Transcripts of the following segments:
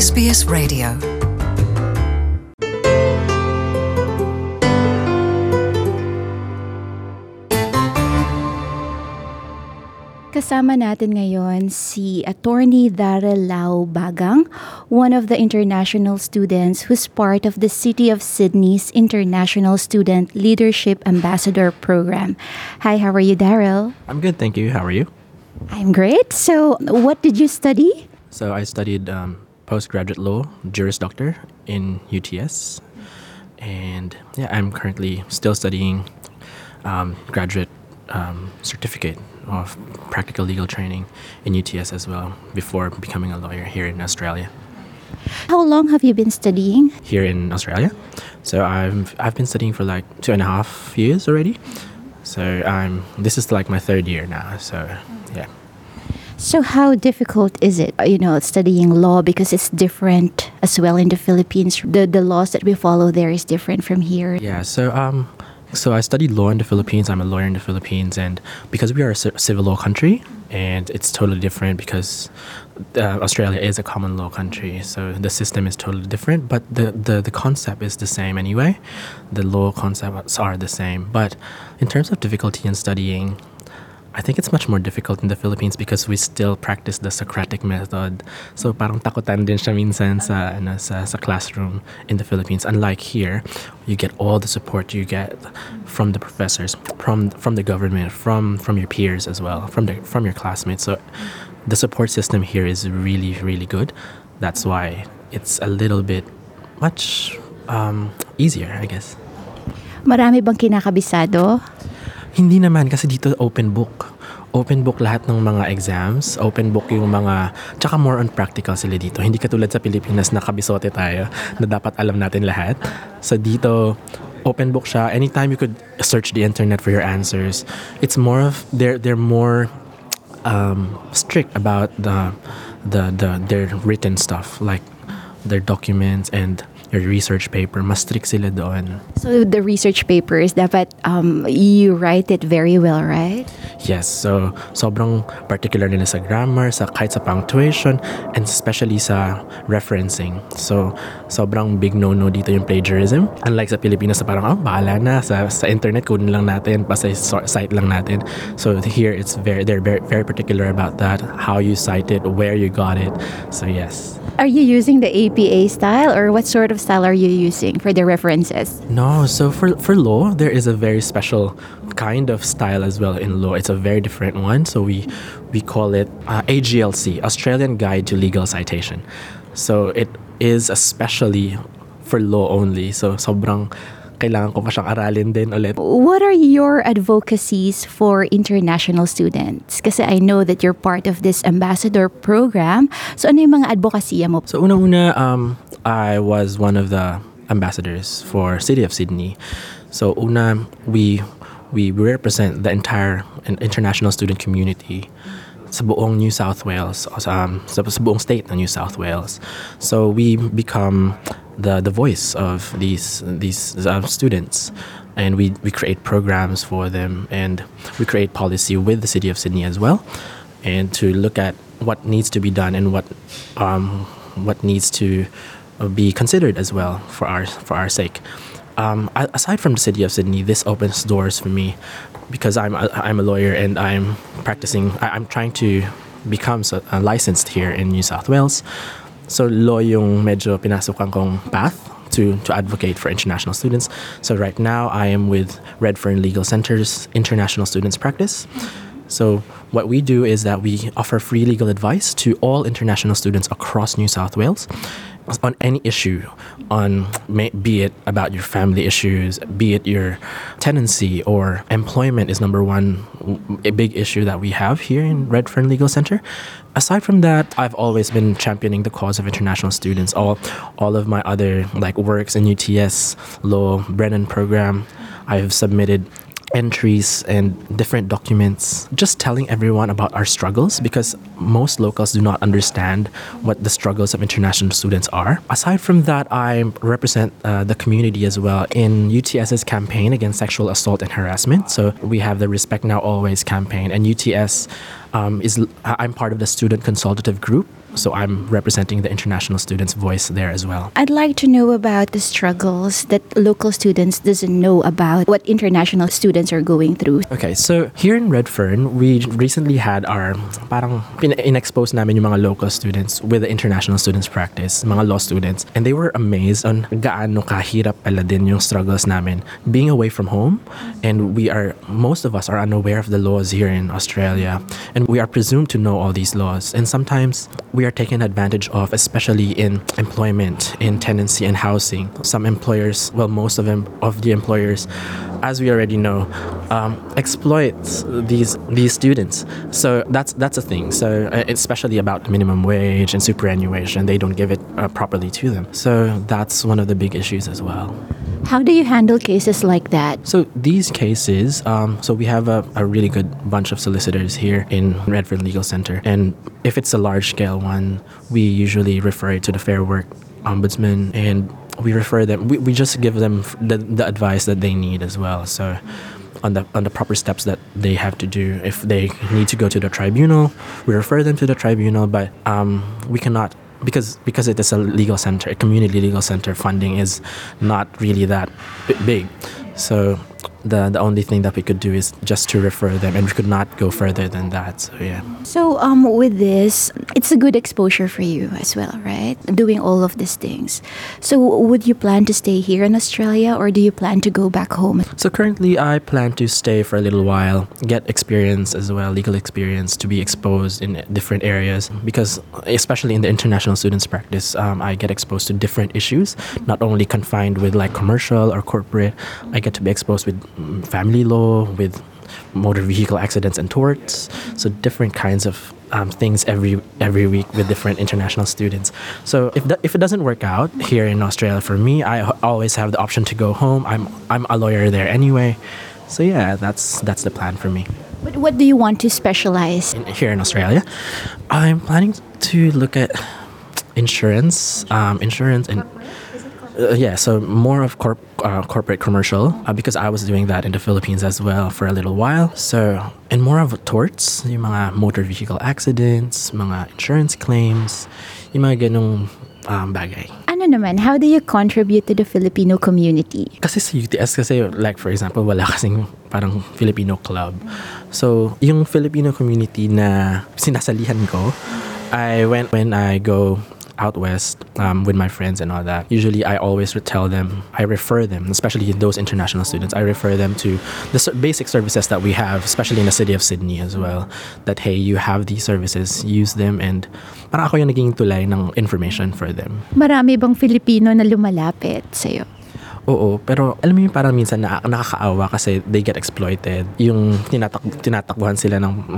SBS Radio. Kasama natin ngayon si Attorney Darrell Lau Bagang, one of the international students who's part of the City of Sydney's International Student Leadership Ambassador Program. Hi, how are you, Darrell? I'm good, thank you. How are you? I'm great. So, what did you study? So I studied postgraduate law, Juris Doctor in UTS. And yeah, I'm currently still studying graduate certificate of practical legal training in UTS as well before becoming a lawyer here in Australia. How long have you been studying? Here in Australia. So I've been studying for like 2.5 years already. So this is like my third year now. So yeah. So how difficult is it, studying law, because it's different as well in the Philippines? The laws that we follow there is different from here. Yeah, so I studied law in the Philippines. I'm a lawyer in the Philippines, and because we are a civil law country, and it's totally different because Australia is a common law country, so the system is totally different, but the concept is the same anyway. The law concepts are the same, but in terms of difficulty in studying, I think it's much more difficult in the Philippines because we still practice the Socratic method. So parang takutan din siya minsan sa classroom in the Philippines. Unlike here, you get all the support you get from the professors, from the government, from your peers as well, from your classmates. So the support system here is really, really good. That's why it's a little bit much easier, I guess. Marami bang kinakabisado? Hindi naman kasi dito open book. Open book lahat ng mga exams. Open book yung mga... Tsaka more on practical sila dito. Hindi katulad sa Pilipinas na kabisote tayo na dapat alam natin lahat. So dito, open book siya. Anytime you could search the internet for your answers. It's more of... They're more strict about their written stuff. Like their documents and your research paper, mas strict sila doon. So the research papers, dapat you write it very well, right? Yes, so sobrang particular nila sa grammar, kahit sa punctuation, and especially sa referencing. So sobrang big no-no dito yung plagiarism. Unlike sa Pilipinas, sa parang, bahala na, sa internet, kunin lang natin, pa sa site lang natin. So here, they're very particular about that, how you cite it, where you got it. So yes. Are you using the APA style, or what sort of style are you using for the references? No, so for law, there is a very special kind of style as well in law. It's a very different one. So we call it AGLC, Australian Guide to Legal Citation. So it is especially for law only. So sobrang kailangan ko pa siyang aralin din ulit. What are your advocacies for international students? Kasi I know that you're part of this ambassador program. So ano yung mga advokasya mo? So una-una, I was one of the ambassadors for City of Sydney. So una, we represent the entire international student community sa buong New South Wales, sa buong state ng New South Wales. So we become the voice of these students, and we create programs for them, and we create policy with the City of Sydney as well, and to look at what needs to be done and what needs to be considered as well for our sake. Aside from the City of Sydney, this opens doors for me because I'm a lawyer and I'm practicing. I'm trying to become licensed here in New South Wales. So law yung medyo pinasukan kong path to advocate for international students. So right now I am with Redfern Legal Centre's International Students Practice. So what we do is that we offer free legal advice to all international students across New South Wales on any issue, be it about your family issues, be it your tenancy or employment is number one, a big issue that we have here in Redfern Legal Centre. Aside from that, I've always been championing the cause of international students. All of my other works in UTS Law Brennan program, I've submitted entries and different documents, just telling everyone about our struggles, because most locals do not understand what the struggles of international students are. Aside from that, I represent the community as well in UTS's campaign against sexual assault and harassment. So we have the Respect Now Always campaign, and UTS I'm part of the student consultative group So I'm representing the international students' voice there as well. I'd like to know about the struggles that local students doesn't know about what international students are going through. Okay, so here in Redfern, we recently had our parang in-expose namin yung mga local students with the international students practice, mga law students, and they were amazed on gaano kahirap pala din yung struggles namin being away from home, and most of us are unaware of the laws here in Australia, and we are presumed to know all these laws, and sometimes we are taken advantage of, especially in employment, in tenancy and housing. Some employers, well, most of the employers, as we already know, exploit these students. So that's a thing. So especially about minimum wage and superannuation, they don't give it properly to them. So that's one of the big issues as well. How do you handle cases like that? So these cases, so we have a really good bunch of solicitors here in Redfern Legal Center, and if it's a large-scale one, we usually refer it to the Fair Work Ombudsman, and we refer them. We just give them the advice that they need as well. So on the proper steps that they have to do. If they need to go to the tribunal, we refer them to the tribunal, but we cannot. Because it is a legal center, a community legal center, funding is not really that big. So the only thing that we could do is just to refer them, and we could not go further than that. So yeah. So with this, it's a good exposure for you as well, right? Doing all of these things. So would you plan to stay here in Australia, or do you plan to go back home? So currently I plan to stay for a little while, get experience as well, legal experience, to be exposed in different areas, because especially in the international students practice, I get exposed to different issues, not only confined with like commercial or corporate. I get to be exposed with family law, with motor vehicle accidents and torts, so different kinds of things every week with different international students. So if it doesn't work out here in Australia for me, I always have the option to go home. I'm a lawyer there anyway, so yeah, that's the plan for me. But what do you want to specialize Here in Australia, I'm planning to look at insurance and yeah, so more of corporate commercial, because I was doing that in the Philippines as well for a little while. So, and more of torts, yung mga motor vehicle accidents, mga insurance claims, yung mga ganong bagay. Ano naman, how do you contribute to the Filipino community? Kasi sa UTS, kasi like for example, wala kasing parang Filipino club. So, yung Filipino community na sinasalihan ko, when I go out west with my friends and all that, usually I always refer them, especially those international students, I refer them to the basic services that we have, especially in the city of Sydney as well, that hey, you have these services, use them, and parang ako yung naging tulay ng information for them. Marami bang Filipino na lumalapit sa'yo? Oo, pero alam mo yung parang minsan nakakaawa kasi they get exploited. Yung tinatakbuhan sila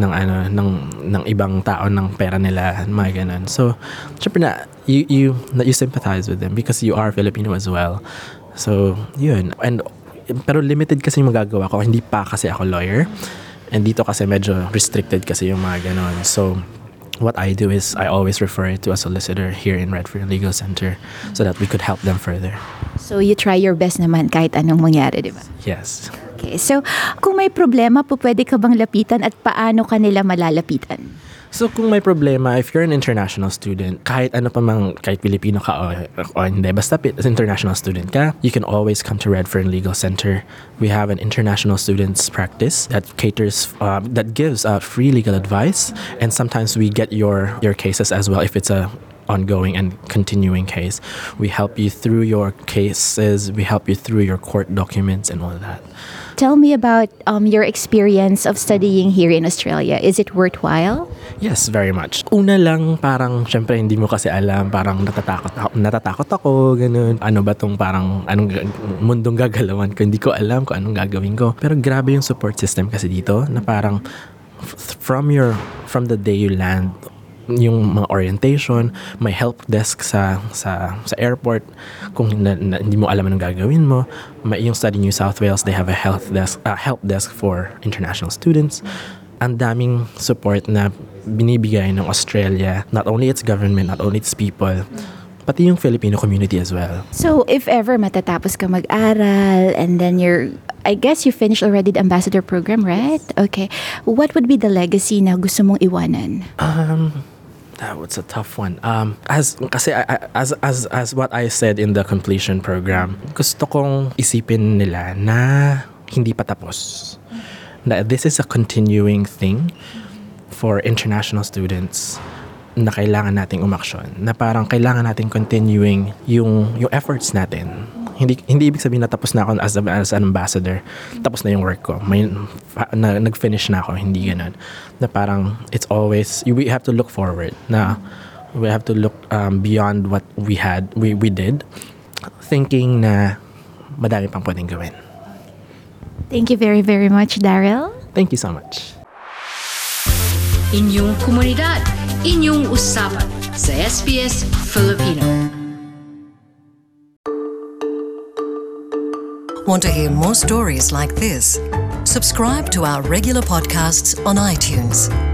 ng ibang tao ng pera nila, mga ganun. So, syempre you sympathize with them because you are Filipino as well. So, yun. Pero limited kasi yung magagawa ko. Hindi pa kasi ako lawyer. And dito kasi medyo restricted kasi yung mga ganun. So, what I do is I always refer it to a solicitor here in Redfern Legal Center so that we could help them further. So you try your best naman kahit anong mangyari, di ba? Yes. Okay, so kung may problema po, pwede ka bang lapitan at paano ka nila malalapitan? So kung may problema, if you're an international student, kahit ano pa mang, kahit Pilipino ka o hindi, basta international student ka, you can always come to Redfern Legal Center. We have an international students practice that caters, that gives free legal advice, and sometimes we get your cases as well if it's a ongoing and continuing case. We help you through your cases, we help you through your court documents and all that. Tell me about your experience of studying here in Australia. Is it worthwhile? Yes, very much. Una lang, parang syempre hindi mo kasi alam, parang natatakot ako, ganun. Ano ba tong parang anong mundong gagalawan ko? Hindi ko alam kung anong gagawin ko. Pero grabe yung support system kasi dito na parang from the day you land, yung mga orientation, may help desk sa airport kung hindi mo alam anong gagawin mo. May yung study New South Wales, they have a help desk for international students. Ang daming support na binibigay ng Australia, not only its government, not only its people, pati yung Filipino community as well. So if ever matatapos ka mag-aral and then I guess you finished already the ambassador program, right? Okay. What would be the legacy na gusto mong iwanan? That was a tough one. As what I said in the completion program, gusto kong isipin nila na hindi pa tapos. Na this is a continuing thing for international students na kailangan nating umaksyon. Na parang kailangan nating continuing yung efforts natin. Hindi ibig sabihin na tapos na ako as an ambassador. Tapos na yung work ko. Nag-finish na ako. Hindi ganun. Na parang it's always, we have to look forward. Na we have to look beyond what we did. Thinking na madami pang pwedeng gawin. Thank you very, very much, Daryl. Thank you so much. Inyong komunidad, inyong usapan sa SBS Filipino. Want to hear more stories like this? Subscribe to our regular podcasts on iTunes.